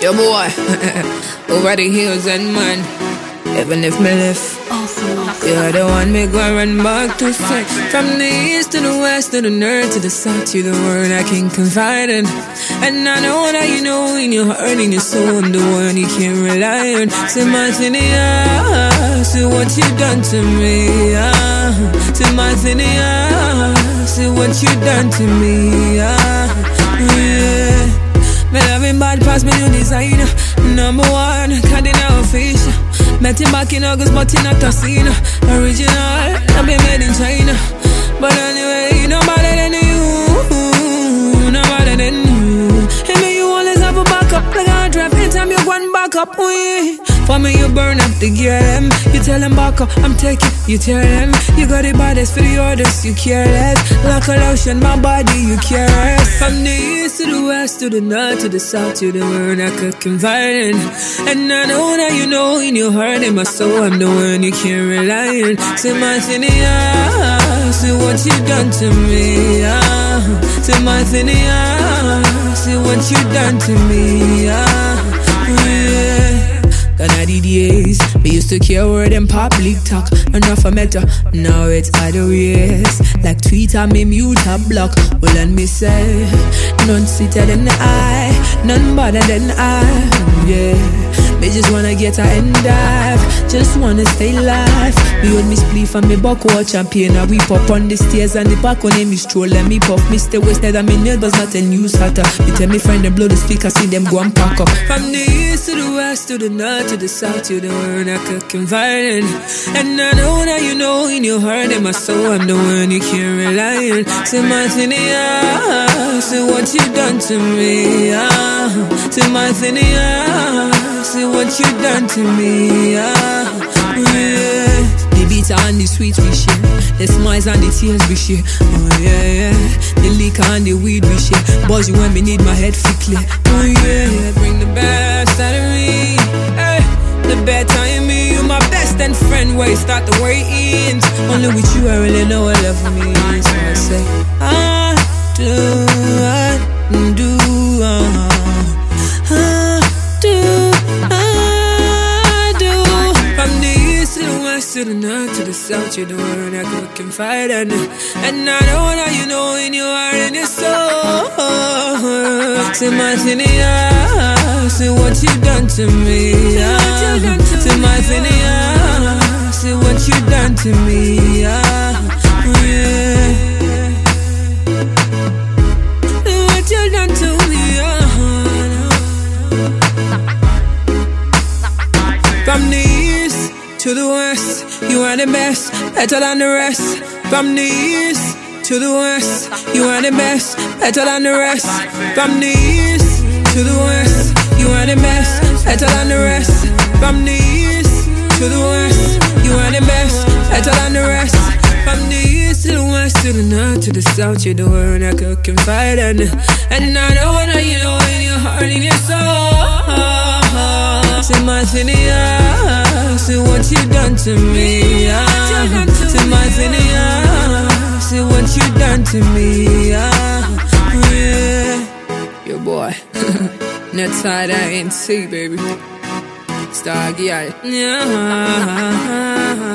Yo boy, over the hills and man, even if me left, you're the one me go run back to say. From the east to the west to the north to the south, you're the one I can confide in. And I know that you know in your heart and your soul, I'm the one you can rely on. Say my thing, see what you done to me, say my thing, see what you done to me, yeah. Me loving bad pass me new designer. Number one, cardinal fish. Met him back in August, but in a casino. Original, I've been made in China. But anyway, you know better than you. No better than you. And me, you always have a backup. Like I drive anytime you go and back up. For me, you burn up the gear. You tell them back up, I'm taking. You tell them you got the baddest for the orders. You care less. Like a lotion, my body, you care less. From the east to the west to the north to the south to the world I could confide in. And I know that you know in your heart and my soul I'm the one you can rely on. Say my thing, see what you done to me, say my thing, see what you done to me, yeah. Gonna the days we used to care word and public talk. Enough I met her, now it's other ways. Like Twitter, me mute her block. Well, and me say, none sweeter than I, none better than I, yeah. Me just wanna get her and dive, just wanna stay alive. Me hold me spleef and me buck watch champagne. And we pop on the stairs and the back when me stroll and me puff. Me stay wasted and me neighbors not a news hatter. Me tell me friend them blow the speaker, see them go and pack up. From the east to the west to the north to the south to the world I could confide in. And I know that you know in your heart and my soul I'm the one you can rely on. Say my thing, say what you done to me, say my thing, say what you done to me, yeah. The beats and the sweet we share, the smiles and the tears we share, oh yeah, yeah. The liquor and the weed we share, buzz you when me need my head fit clear, oh yeah, yeah. Bring the best out of me, hey. The better in me, you my best and friend. Where you start the way in. Only with you I really know what love for me is. So I say, I do. From the east to the west to the north to the south, you're the one I could confide in. And I know that you know in your heart and your soul. Say my thing, say what you done to me, say my thing, say what you done to me, yeah. What you done to me, From the east to the west, you are the best, better than the rest. From the east to the west, you are the best, better than the rest. From the east to the west, you are the best, better than the rest. From the east to the west, you are the best, better than the rest. From the east to the west to the north to the south, you're the one I could confide in. And I know that you know in your heart and your soul. Say my thing, say what you done to me, say my thing, say what you done to me, yeah. Yo boy, net side I ain't see, baby. Star girl, yeah.